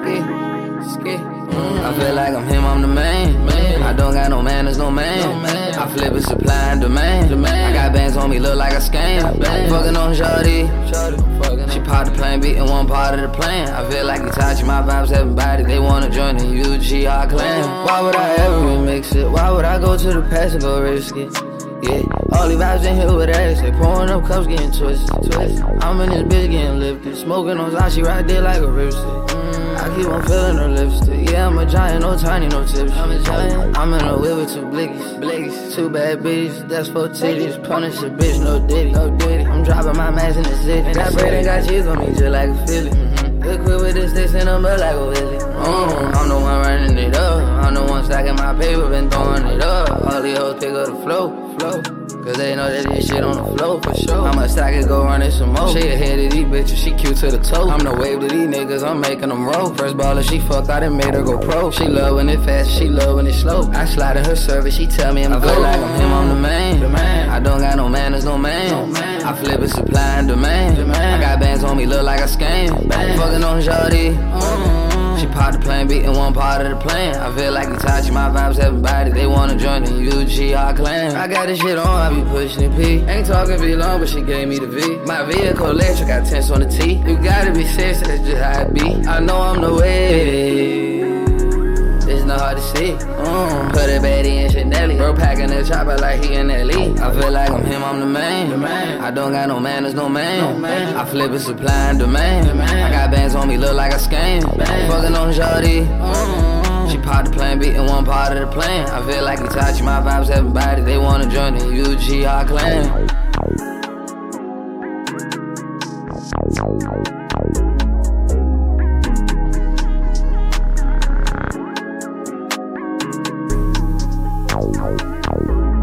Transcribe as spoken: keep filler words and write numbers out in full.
ski, ski. Mm, I feel like I'm him, I'm the man. man. I don't got no man, there's no man. No man. I flip it, supply and demand. demand. I got bands on me, look like a scam. Fucking on Shorty. She popped the plan, beating one part of the plan. I feel like Itachi, my vibes, everybody, they wanna join the U G R clan. Why would I ever remix it? Why would I go to the past and go risk it? Yeah, all these vibes in here with ass, they pouring up cups, getting twisted, twisted. I'm in this bitch getting lifted, smoking on Zashi right there like a ripstick. Mm, I keep on feeling her lipstick. Yeah, I'm a giant, no tiny, no tips. I'm a giant. I'm in a whip with two blickies, blickies. Two bad bitches, that's four titties. Punish a bitch, no diddy, no diddy. I'm dropping my mask in the city. Got bread and got cheese on me just like a Philly. Mm-hmm. Good quit with this, they send them up like a Willie. Mm, I'm the one running it up. I'm the one stacking my paper, been throwing it up. All these hoes pick up the flow, flow. Cause they know that this shit on the flow for sure. I'ma stack it, go run it some more. She ahead of these bitches, she cute to the toe. I'm the wave to these niggas, I'm making them roll. First baller she fucked, I done made her go pro. She love when it fast, she love when it slow. I slide in her service, she tell me I'm I good. I feel like I'm him, I'm the man. the man. I don't got no man, there's no man. No man. I flip it, supply and demand. demand. I got bands on me, look like a scam. Bang. Fucking on Shorty. Mm-hmm. She popped the plan, beating one part of the plan. I feel like Itachi, my vibes, everybody, they wanna join the U G R clan. I got this shit on, I be pushing it P. Ain't talking V long, but she gave me the V. My vehicle electric, got tents on the T. You gotta be serious, that's just how it be. I know I'm the way, it's not hard to see. Mm. Put a baddie in Chanel. Bro packing the chopper like he in L E. I feel like I'm him, I'm the man. the man. I don't got no man, there's no man. No man. I flip it, supply and demand. demand. I got bands on me, look like a scam. Bang. Fucking on Shorty. Mm. She popped the plan, beating one part of the plan. I feel like Itachi, my vibes, everybody, they wanna join the U G R clan. Wow.